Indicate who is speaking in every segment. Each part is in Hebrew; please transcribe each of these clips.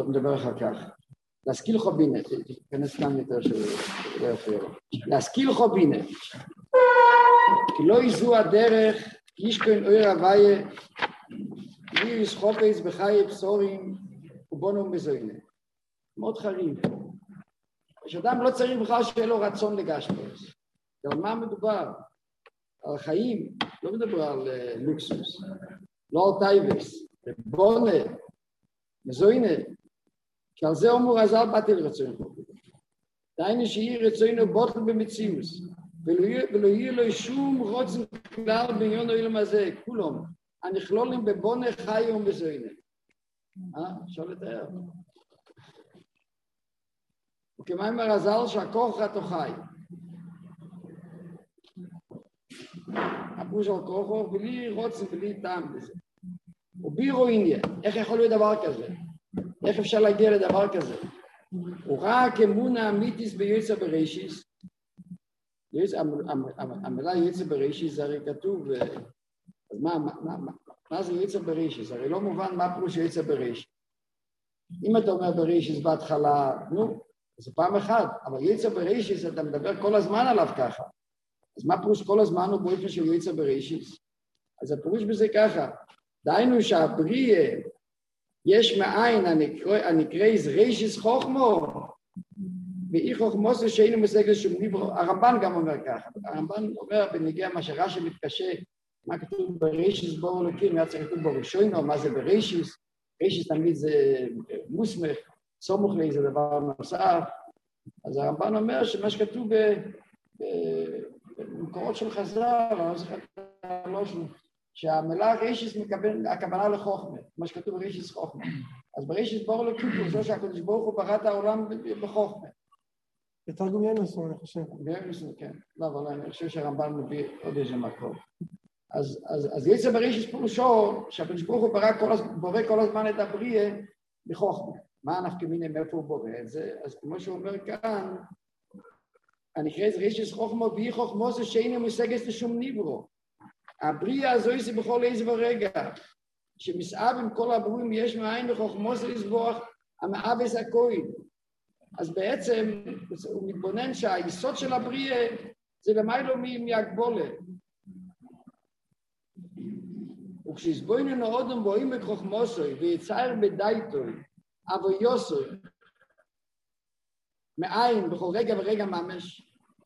Speaker 1: טוב, נדבר אחר כך. להשכיל חובינה, תיכנס כאן יותר שלא יפריע לו. להשכיל חובינה, כי לא יזו הדרך, ישכון אויר הוויה, בלי ישחופס בחיי בשורים ובונו מזוינה. מאוד חריף. שאדם לא צריך בכלל שיהיה לו רצון לגשמוס. אבל מה מדובר? על חיים, לא מדבר על לוקסוס, לא על טייבס, בונה, מזוינה, שעל זה אומר הזל באתי לרצון חובינה. דהיינו שיהיה רצונו בוטל במציאוס, ולא יהיה לו שום רוצן כלל בעניין העולם הזה, כולם, הנכלולים בבונה חי ומזוינה. אפשר לתאר. וכמה אומר הזל שהכוח רתו חי. הפירוש על כוחו, בלי רוצן, בלי טעם בזה. ובירואיניה, איך יכול להיות דבר כזה? איך אפשר להגיע לדבר כזה? הוא רק אמונה אמיתיס ביועצה בראשיס. המילה יועצה בראשיס זה הרי כתוב, אז מה זה יועצה בראשיס? הרי לא מובן מה פירוש יועצה בראשיס. אם אתה אומר בראשיס בהתחלה, זה פעם אחת, אבל יועצה בראשיס אתה מדבר כל הזמן עליו ככה. אז מה פירוש כל הזמן הוא באופן של יועצה בראשיס? אז הפירוש בזה ככה, דהיינו שהבריא יש מאין הנקרא ראשיס חוכמו, ואי חוכמו זה שאינו מושג לשום ניברו. הרמב"ן גם אומר ככה, הרמב"ן אומר בנגיע מה שרש"י מתקשה, מה כתוב בראשיס בואו אלוקים, מה צריך לכתוב בראשונו, מה זה בראשיס, ראשיס תמיד זה מוסמך, סמוך לי זה דבר נוסף, אז הרמב"ן אומר שמה שכתוב במקורות של חז"ל, שהמילה ראשיס הכוונה לחוכמה, מה שכתוב בראשיס חוכמה. אז בראשיס בואו אלוקים, זה שהקדוש ברוך הוא ברא את העולם בחוכמה.
Speaker 2: בתרגום ינוסון, אני חושב.
Speaker 1: ינוסון, כן. לא, אבל אני חושב שהרמב"ן מביא עוד איזה מקום. אז יצא בראשיס פירושו, שהקדוש ברוך הוא בורא כל הזמן את הבריאה בחוכמה. מה נפקא מינה, מאיפה הוא בורא את זה? אז כמו שהוא אומר כאן, הנקרא את ראשיס חוכמה, ואי חוכמו זה שאינו מושגת לשום ניברו. הבריאה הזו זה בכל איזה ורגע, שמסעב עם כל הברואים יש מאין וחוכמו זה לסבוח המאבס הכהן. אז בעצם הוא מתבונן שהיסוד של הבריאה זה למיילו מהגבולה. וכשסבויננו אודם בואים בכוחמוסוי ויצייר בדייטוי, אבויוסוי, מאין בכל רגע ורגע ממש,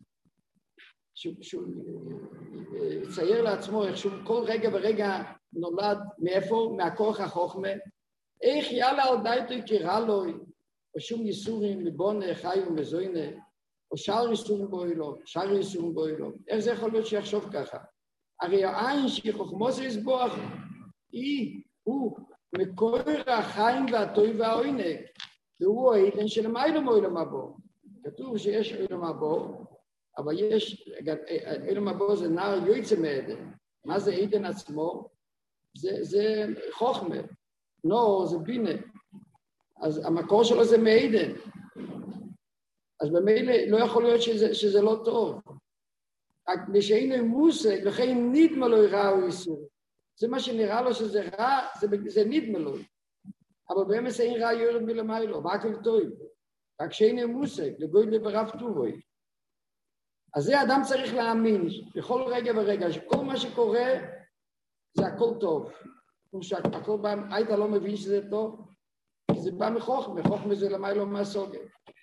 Speaker 1: שהוא צייר לעצמו איך שהוא כל רגע ורגע נולד מאיפה? מהכוח החוכמה. איך יאללה על דייטוי קירלוי, או שום ייסורים לבונה, חי ומזוינה, או שאר ייסורים בוילו, שאר ייסורים בוילו. איך זה יכול להיות שיחשוב ככה? הרי העין שחוכמו זה לסבוח, הוא מקור החיים והטוי והעוינק, והוא העידן של המיילום אוילום הבו. כתוב שיש אוילום הבו, אבל יש, אוילום הבו זה נער יועצה מעדן. מה זה עידן עצמו? זה חוכמה, נור זה בינה. אז המקור שלו זה מעידן. אז במילא לא יכול להיות שזה לא טוב. רק בשאינו מושג, לכן נדמה לו רע או איסור. זה מה שנראה לו שזה רע, זה נדמה לו. אבל באמת אין רע יורד מלמיילו, מה הכל טוב? רק שאינו מושג, לגוי ברב טובוי. אז זה אדם צריך להאמין, בכל רגע ורגע, שכל מה שקורה, זה הכל טוב. הכל בא, היית לא מבין שזה טוב? כי זה בא מחוכמה, חוכמה זה למיילו מהסוגר.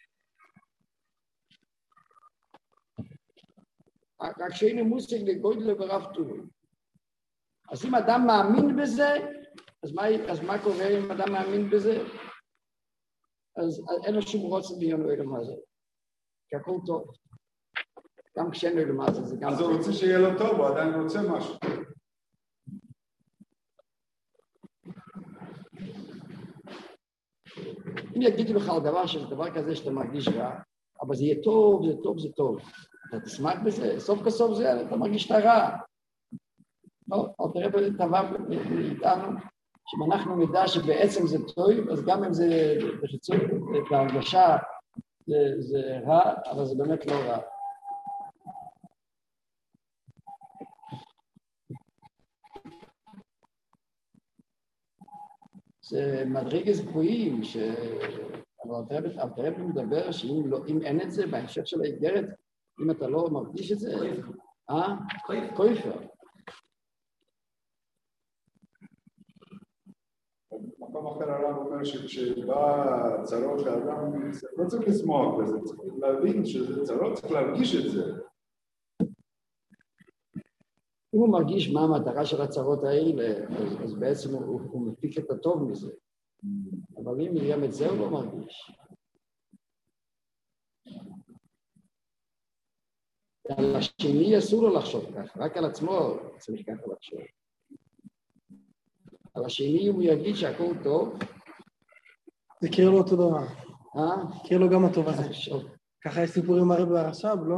Speaker 1: רק שאינו מושג לגוי ברב טובוי. אז אם אדם מאמין בזה, אז מה קורה אם אדם מאמין בזה? אז אין לו שום רוצה ביון לעולם הזה. כי הכל טוב. גם כשאין לעולם הזה, זה גם...
Speaker 3: אז הוא רוצה שיהיה לו טוב, הוא עדיין רוצה משהו.
Speaker 1: אם יגידו לך על דבר שזה דבר כזה שאתה מרגיש רע, אבל זה יהיה טוב, זה טוב, זה טוב. אתה תשמח בזה, סוף כסוף זה, אתה מרגיש את הרע. לא, אבל תראה בדבר מאיתנו, שאם אנחנו נדע שבעצם זה טוב, אז גם אם זה בחיצות, בהרגשה, זה רע, אבל זה באמת לא רע. זה מדרגת גבוהים, אבל הרב מדבר שאם אין את זה בהמשך של האיגרת, אם אתה לא מרגיש את זה, קויפר.
Speaker 3: מקום אחר הרב אומר שכשבא צרות לאדם, לא צריך לשמוח בזה, צריך להבין שזה צרות, צריך להרגיש את זה.
Speaker 1: אם הוא מרגיש מה המטרה של הצרות האלה, אז בעצם הוא מפיק את הטוב מזה. אבל אם גם את זה הוא לא מרגיש. על השני אסור לו לחשוב ככה, רק על עצמו צריך ככה לחשוב. על השני הוא יגיד שהכל טוב.
Speaker 2: זה קריא לו אותו דבר. קריא לו גם הטוב הזה. ככה יש סיפור עם הרב הרש"ב, לא?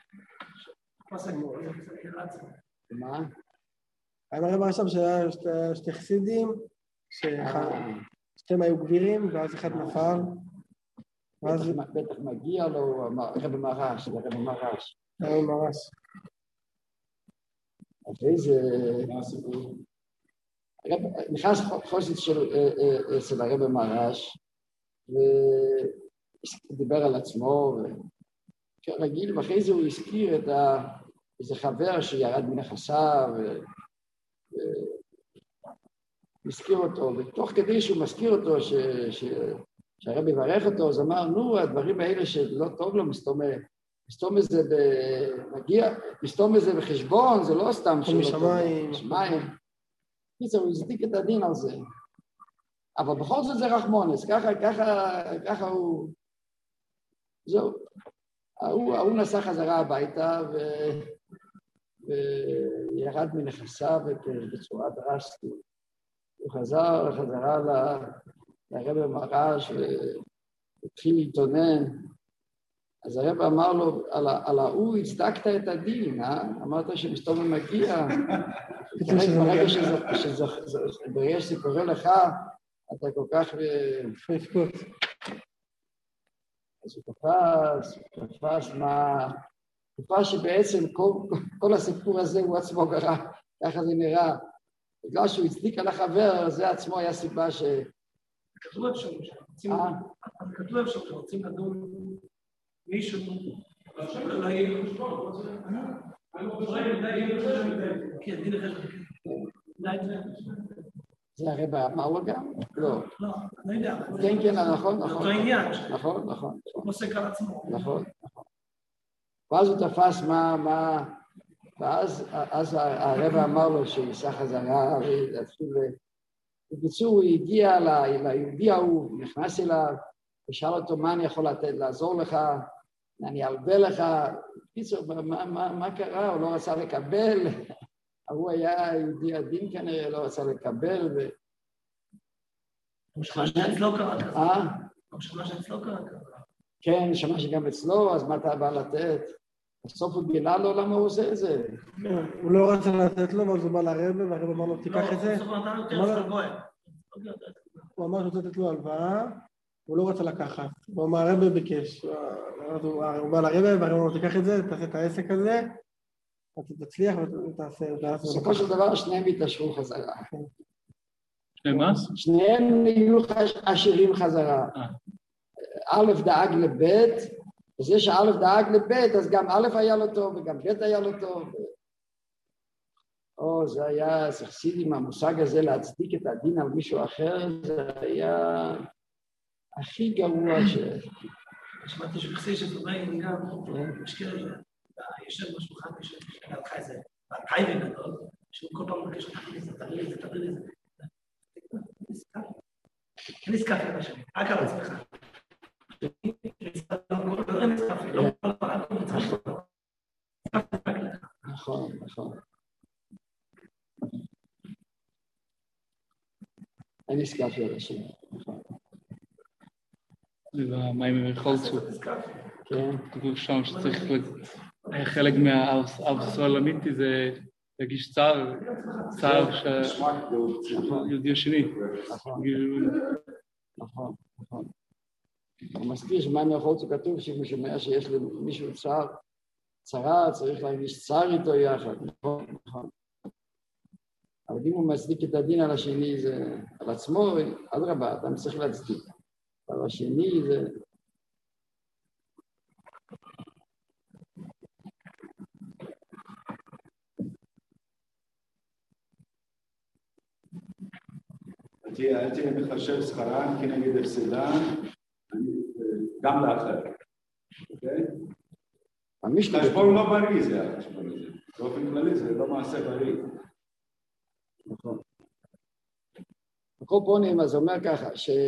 Speaker 1: מה?
Speaker 2: עם הרב הרש"ב שהיה שתי חסידים, ששתיהם היו גבירים, ואז אחד נפל.
Speaker 1: בטח מגיע לו הרב מרש, הרב מרש.
Speaker 2: הרב מרש.
Speaker 1: אחרי זה... נכנס חוסית של הרב מרש, ודיבר על עצמו, כרגיל, ואחרי זה הוא הזכיר את איזה חבר שירד מנכסיו, והזכיר אותו, ותוך כדי שהוא מזכיר אותו, שהרב יברך אותו, אז אמר, נו, הדברים האלה שלא טוב לו, מסתום איזה בחשבון, זה לא סתם שלא טוב לו, שמיים. הוא הזדיק את הדין על זה. אבל בכל זאת זה רחמונס, ככה הוא... זהו. הוא נסע חזרה הביתה וירד מנכסיו בצורה דרסטית. הוא חזר חזרה לרב מרש והתחיל להתאונן. אז הרב אמר לו, על ההוא הצדקת את הדין, אמרת שמסתום מגיע. ברגע שזה קורה לך, אתה כל כך... אז הוא תפס שבעצם כל הסיפור הזה הוא עצמו קרה, ככה זה נראה. בגלל שהוא הצדיק על החבר, זה עצמו היה סיבה ש...
Speaker 4: כתוב אפשר שרוצים לדון מישהו, לא יהיה חשבון, כן, דין אחר.
Speaker 1: זה הרב אמר לו גם? לא.
Speaker 4: לא, אני יודע.
Speaker 1: כן, נכון.
Speaker 4: אותו עניין.
Speaker 1: נכון.
Speaker 4: הוא עוסק על עצמו.
Speaker 1: נכון. ואז הוא תפס ואז הרב אמר לו שיסע חזרה ולהתחיל... בקיצור, הוא הגיע ליהודי ההוא, נכנס אליו, ושאל אותו מה אני יכול לעזור לך, אני אלווה לך. בקיצור, מה קרה? הוא לא רצה לקבל. הוא היה יהודי הדין כנראה, לא רצה לקבל.
Speaker 4: הוא שמע שאצלו קרה כזה. הוא שמע שאצלו קרה כזה.
Speaker 1: כן, שמע שגם אצלו, אז מה אתה בא לתת? בסוף הוא גילה לו למה הוא עושה את זה.
Speaker 2: הוא לא רצה לתת לו, ואז הוא בא לרב, והרב אמר לו, תיקח את זה. הוא אמר שהוא לתת לו הלוואה, הוא לא רצה לקחת. הוא אמר, הרב ביקש. הוא בא לרב, והרב אמר לו, תיקח את זה, תעשה את העסק הזה, אתה תצליח ותעשה.
Speaker 1: בסופו של דבר, שניהם יתעשרו חזרה.
Speaker 5: מה?
Speaker 1: שניהם יהיו עשירים חזרה. א' דאג לב', וזה שא' דאג לב', אז גם א' היה לו טוב, וגם ב' היה לו טוב. זה היה סכסיד עם המושג הזה להצדיק את הדין על מישהו אחר, זה היה הכי גרוע
Speaker 4: שמעתי שכסי שדומים גם, משקיע לי, יושב בשולחן שלך איזה, טיימינג גדול, שהוא כל פעם מבקש תביא לי זה. אין נזכף את השני, רק על עצמך.
Speaker 1: נכון. אין נזכף את השני, נכון.
Speaker 5: זה במים מרחולצו.
Speaker 1: כן.
Speaker 5: כתוב שם שצריך, חלק מהארץ העולמית זה להגיש צער שהיהודי השני.
Speaker 1: נכון. הוא מזכיר שמה מרחולצו כתוב שהוא שומע שיש למישהו צרה, צריך להגיש צער איתו יחד, נכון. אבל אבל אם הוא מצדיק את הדין על השני, זה על עצמו, אדרבה, אדם צריך להצדיק. על השני זה...
Speaker 3: הייתי מחשב שכרן כנגד הפסדן, גם לאחר. אוקיי? חשבון לא בריא זה החשבון הזה. באופן כללי זה לא מעשה בריא.
Speaker 1: נכון. בכל פונים, אז אומר ככה,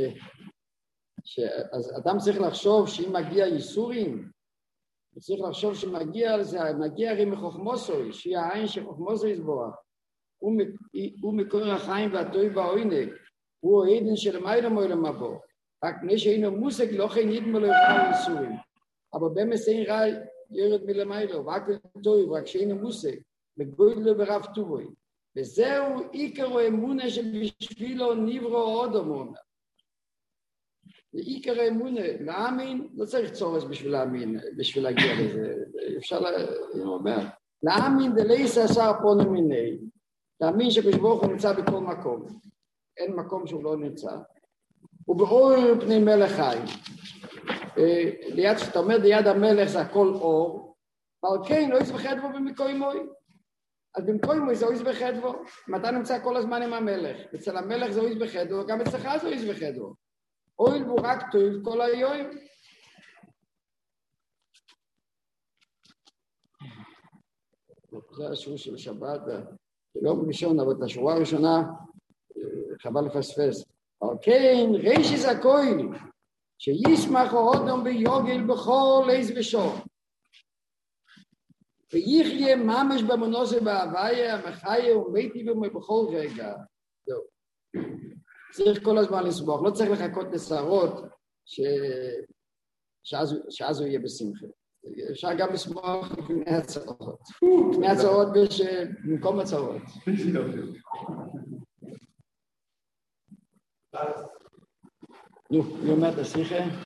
Speaker 1: אז אדם צריך לחשוב שאם מגיע ייסורים, הוא צריך לחשוב שמגיע לזה, מגיע הרי מחוכמוסוי, שהיא העין שחוכמוסוי יסבורך. הוא מקור החיים והטוב והעונג, הוא העדן של מיילה מוילה מבוא. רק מי שאינו מושג לא כן נדמה לו יפעל ייסורים. אבל באמת אין רע יורד מלמיילו, רק טוב, רק שאינו מושג, בגודלו ברב טובוי. וזהו עיקר האמונה שבשבילו נברו עוד אמונה. עיקר האמונה, להאמין, לא צריך צורס בשביל להאמין, בשביל להגיע לזה. אפשר לומר, להאמין דלייס עשר פונו מיני. להאמין שבשבוך הוא נמצא בכל מקום. אין מקום שהוא לא נמצא. ובאור פני מלך חיים. שאתה אומר ליד המלך זה הכל אור, ועל כן לא יסבחד בו במקוי מוי. אז במקוי מוי זה לא יסבחד בו. אם אתה נמצא כל הזמן עם המלך, אצל המלך זה לא יסבחד בו, גם אצלך זה לא יסבחד בו. אויל בו רק טוב כל היום. זה השיעור של שבת, לא ראשון, אבל את השורה הראשונה, חבל לפספס. כן, רישיס הכהן, שישמח האדם ביוגל בכל עז ושור. ויחיה ממש במונוסי בהוויה, המחיה ומתי בכל רגע. זהו. צריך כל הזמן לסמוך, לא צריך לחכות לסערות, שאז הוא יהיה בשמחה. אפשר גם לסמוך לפני הצעות. לפני הצעות במקום הצעות. נו, היא אומרת, השיחה?